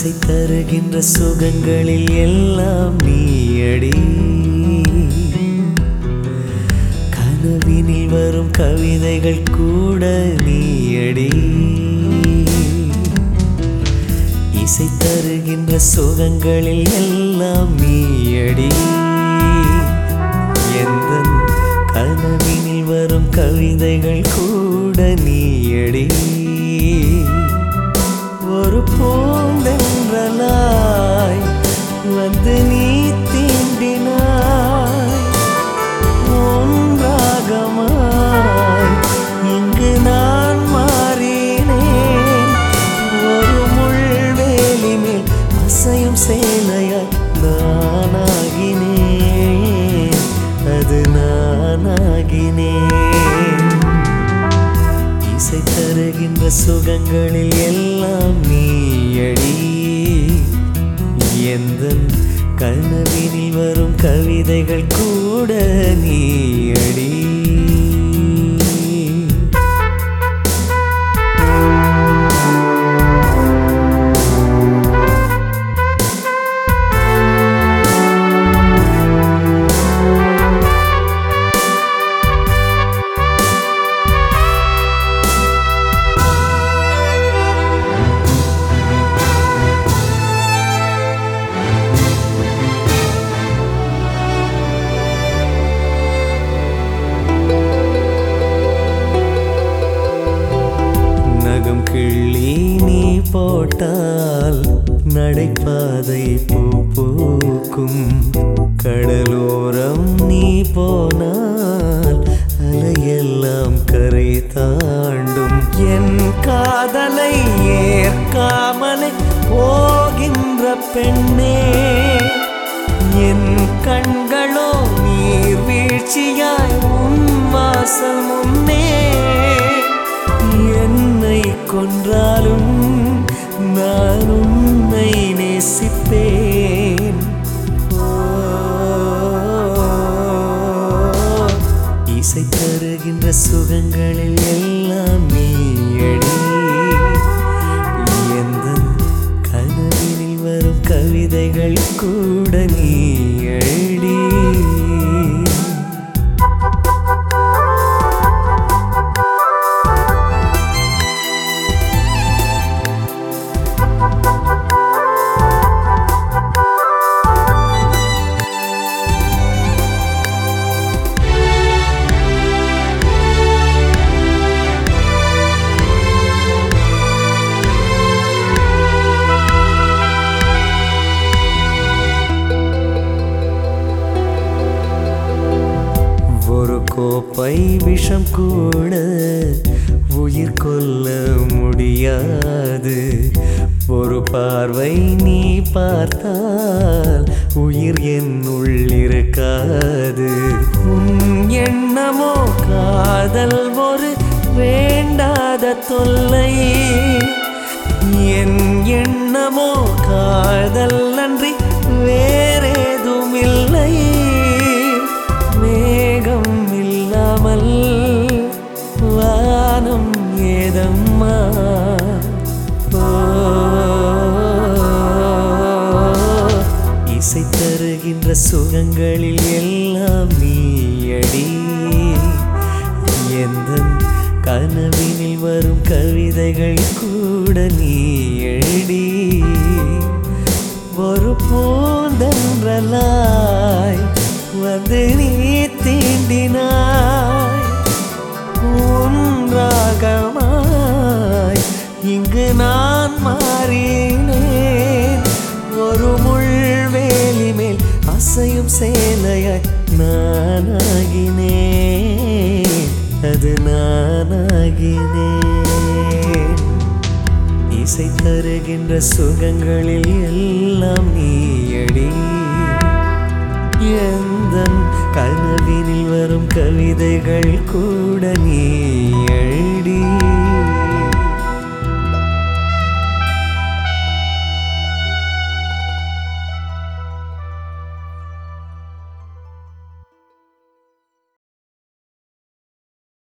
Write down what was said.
இசை தருகின்ற சுகங்களில் எல்லாம் நீயடி. கனவினில் வரும் கவிதைகள் கூட நீயடி. இசை தருகின்ற சுகங்களில் எல்லாம் நீயடி. எந்தன் கனவினில் வரும் கவிதைகள் கூட நீயடி. ஒரு பூந்தென்றலாய் வந்து நீ தீண்டினாய். ஒன்றாகமாய் இங்கு நான் மாறினேன். ஒரு முள்வேலி மேல் அசையும் சேலையாய் நானாகினேன். அது நானாகினேன். இசை தருகின்ற சுகங்களில் எல்லாம் நீயடி. எந்தன் கனவினில் வரும் கவிதைகள் கூட நீயடி. கிள்ளி நீ போட்டால் நடைபாதை பூ பூக்கும். கடலோரம் நீ போனால் அலையெல்லாம் கரை தாண்டும். என் காதலை ஏற்காமலை போகின்ற பெண்ணே, என் கண்களோ நீர் வீழ்ச்சியாய் உன் வாசல் முன்னே. என்னை கொன்றாலும் நான் உன்னை நேசிப்பேன். இசை தருகின்ற சுகங்களில் எல்லாம் நீயடி. எந்தன் கனவினில் வரும் கவிதைகள் கூட நீயடி. ஒரு கோப்பை விஷம் கூட உயிர் கொல்ல முடியாது. ஒரு பார்வை நீ பார்த்தால் உயிர் என்னுள் இருக்காது. உன் எண்ணமோ காதல் ஒரு வேண்டாத தொல்லை. என் எண்ணமோ காதல் அன்றி வேறேதும் இல்லை. மேகம் இல்லாமல் வானம் ஏதம்மா. இசை தருகின்ற சுகங்களில் எல்லாம் நீயடி. எந்தன் கனவினில் வரும் கவிதைகள் கூட நீயடி. ஒரு பூந்தென்றலாய் வந்து நீ தீண்டினாய். ஒன்றாகமாய் இங்கு நான் மாறினேன். ஒரு முள்வேலி மேல் அசையும் சேலையாய் நானாகினேன். அது நானாகினேன். இசை தருகின்ற சுகங்களில் எல்லாம் நீயடி. எந்தன் கனவினில் வரும் கவிதைகள் கூட நீயடி.